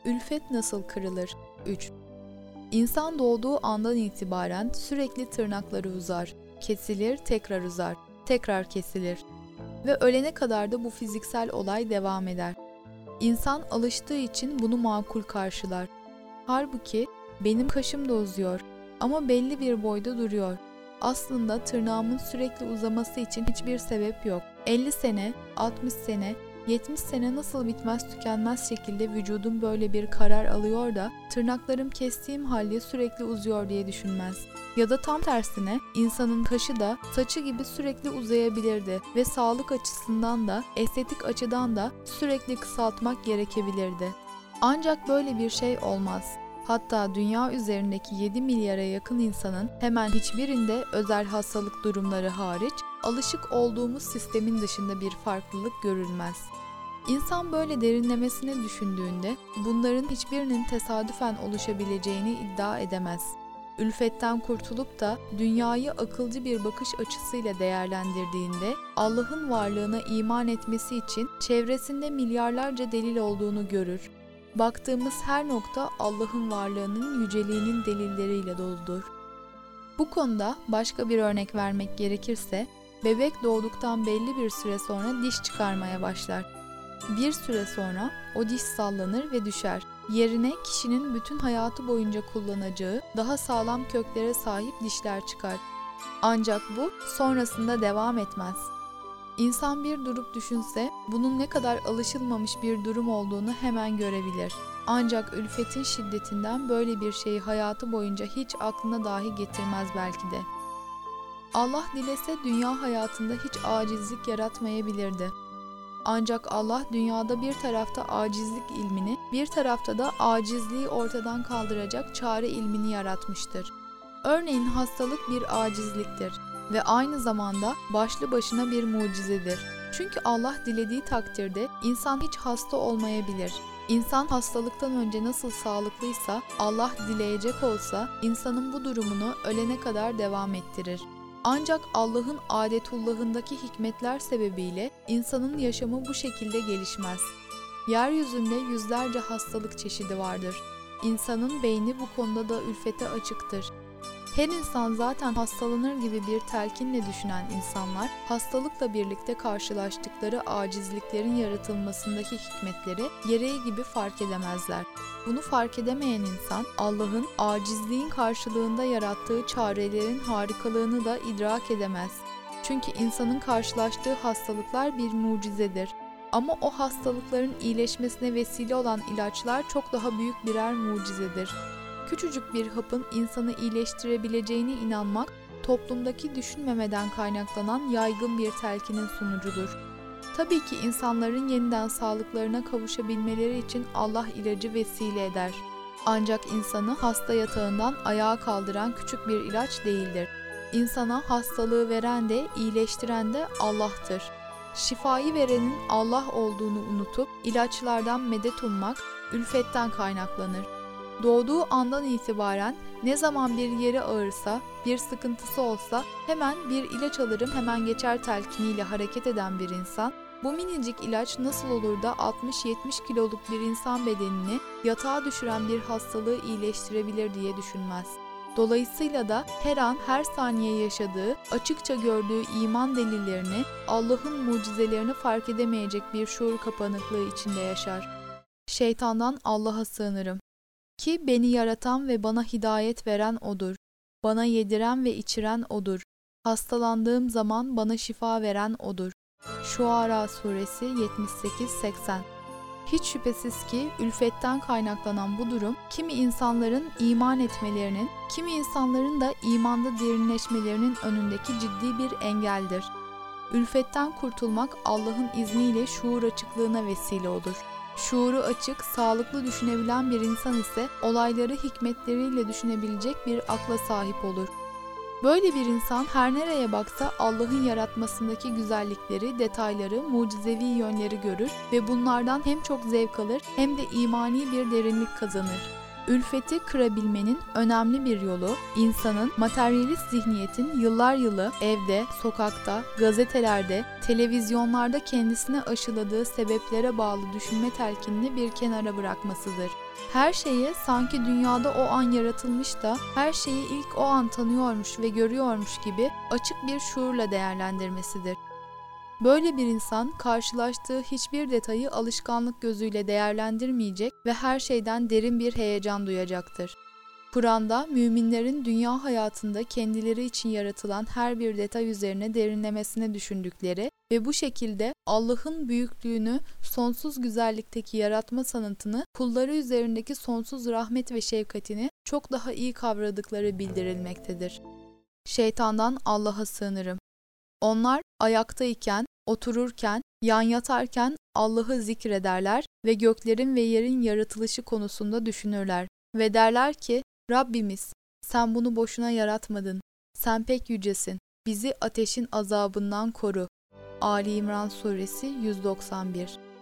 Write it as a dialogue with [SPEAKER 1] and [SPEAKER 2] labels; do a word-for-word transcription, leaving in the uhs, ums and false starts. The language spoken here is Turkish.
[SPEAKER 1] Ülfet nasıl kırılır? üç. İnsan doğduğu andan itibaren sürekli tırnakları uzar, kesilir, tekrar uzar, tekrar kesilir ve ölene kadar da bu fiziksel olay devam eder. İnsan alıştığı için bunu makul karşılar. Halbuki benim kaşım da uzuyor ama belli bir boyda duruyor. Aslında tırnağımın sürekli uzaması için hiçbir sebep yok. elli sene, altmış sene, yetmiş sene nasıl bitmez tükenmez şekilde vücudum böyle bir karar alıyor da tırnaklarım kestiğim halde sürekli uzuyor diye düşünmez. Ya da tam tersine insanın kaşı da saçı gibi sürekli uzayabilirdi ve sağlık açısından da estetik açıdan da sürekli kısaltmak gerekebilirdi. Ancak böyle bir şey olmaz. Hatta dünya üzerindeki yedi milyara yakın insanın hemen hiçbirinde özel hastalık durumları hariç alışık olduğumuz sistemin dışında bir farklılık görülmez. İnsan böyle derinlemesine düşündüğünde bunların hiçbirinin tesadüfen oluşabileceğini iddia edemez. Ülfetten kurtulup da dünyayı akılcı bir bakış açısıyla değerlendirdiğinde Allah'ın varlığına iman etmesi için çevresinde milyarlarca delil olduğunu görür. Baktığımız her nokta Allah'ın varlığının yüceliğinin delilleriyle doludur. Bu konuda başka bir örnek vermek gerekirse, bebek doğduktan belli bir süre sonra diş çıkarmaya başlar. Bir süre sonra o diş sallanır ve düşer. Yerine kişinin bütün hayatı boyunca kullanacağı daha sağlam köklere sahip dişler çıkar. Ancak bu sonrasında devam etmez. İnsan bir durup düşünse bunun ne kadar alışılmamış bir durum olduğunu hemen görebilir. Ancak ülfetin şiddetinden böyle bir şeyi hayatı boyunca hiç aklına dahi getirmez belki de. Allah dilese dünya hayatında hiç acizlik yaratmayabilirdi. Ancak Allah dünyada bir tarafta acizlik ilmini, bir tarafta da acizliği ortadan kaldıracak çare ilmini yaratmıştır. Örneğin hastalık bir acizliktir ve aynı zamanda başlı başına bir mucizedir. Çünkü Allah dilediği takdirde insan hiç hasta olmayabilir. İnsan hastalıktan önce nasıl sağlıklıysa Allah dileyecek olsa insanın bu durumunu ölene kadar devam ettirir. Ancak Allah'ın adetullahındaki hikmetler sebebiyle insanın yaşamı bu şekilde gelişmez. Yeryüzünde yüzlerce hastalık çeşidi vardır. İnsanın beyni bu konuda da ülfete açıktır. Her insan zaten hastalanır gibi bir telkinle düşünen insanlar, hastalıkla birlikte karşılaştıkları acizliklerin yaratılmasındaki hikmetleri gereği gibi fark edemezler. Bunu fark edemeyen insan, Allah'ın acizliğin karşılığında yarattığı çarelerin harikalığını da idrak edemez. Çünkü insanın karşılaştığı hastalıklar bir mucizedir. Ama o hastalıkların iyileşmesine vesile olan ilaçlar çok daha büyük birer mucizedir. Küçücük bir hapın insanı iyileştirebileceğine inanmak, toplumdaki düşünmemeden kaynaklanan yaygın bir telkinin sonucudur. Tabii ki insanların yeniden sağlıklarına kavuşabilmeleri için Allah ilacı vesile eder. Ancak insanı hasta yatağından ayağa kaldıran küçük bir ilaç değildir. İnsana hastalığı veren de iyileştiren de Allah'tır. Şifayı verenin Allah olduğunu unutup ilaçlardan medet ummak ülfetten kaynaklanır. Doğduğu andan itibaren ne zaman bir yeri ağırsa, bir sıkıntısı olsa hemen bir ilaç alırım hemen geçer telkiniyle hareket eden bir insan, bu minicik ilaç nasıl olur da altmış yetmiş kiloluk bir insan bedenini yatağa düşüren bir hastalığı iyileştirebilir diye düşünmez. Dolayısıyla da her an her saniye yaşadığı, açıkça gördüğü iman delillerini, Allah'ın mucizelerini fark edemeyecek bir şuur kapanıklığı içinde yaşar. Şeytandan Allah'a sığınırım. Ki beni yaratan ve bana hidayet veren O'dur. Bana yediren ve içiren O'dur. Hastalandığım zaman bana şifa veren O'dur. Şuara Suresi yetmiş sekiz seksen. Hiç şüphesiz ki ülfetten kaynaklanan bu durum, kimi insanların iman etmelerinin, kimi insanların da imanda derinleşmelerinin önündeki ciddi bir engeldir. Ülfetten kurtulmak Allah'ın izniyle şuur açıklığına vesile olur. Şuuru açık, sağlıklı düşünebilen bir insan ise olayları hikmetleriyle düşünebilecek bir akla sahip olur. Böyle bir insan her nereye baksa Allah'ın yaratmasındaki güzellikleri, detayları, mucizevi yönleri görür ve bunlardan hem çok zevk alır hem de imani bir derinlik kazanır. Ülfeti kırabilmenin önemli bir yolu, insanın materyalist zihniyetin yıllar yılı evde, sokakta, gazetelerde, televizyonlarda kendisine aşıladığı sebeplere bağlı düşünme telkinini bir kenara bırakmasıdır. Her şeyi sanki dünyada o an yaratılmış da her şeyi ilk o an tanıyormuş ve görüyormuş gibi açık bir şuurla değerlendirmesidir. Böyle bir insan karşılaştığı hiçbir detayı alışkanlık gözüyle değerlendirmeyecek ve her şeyden derin bir heyecan duyacaktır. Kur'an'da müminlerin dünya hayatında kendileri için yaratılan her bir detay üzerine derinlemesine düşündükleri ve bu şekilde Allah'ın büyüklüğünü, sonsuz güzellikteki yaratma sanatını, kulları üzerindeki sonsuz rahmet ve şefkatini çok daha iyi kavradıkları bildirilmektedir. Şeytandan Allah'a sığınırım. Onlar ayaktayken, otururken, yan yatarken Allah'ı zikrederler ve göklerin ve yerin yaratılışı konusunda düşünürler ve derler ki, Rabbimiz, sen bunu boşuna yaratmadın, sen pek yücesin, bizi ateşin azabından koru. Ali İmran Suresi yüz doksan bir.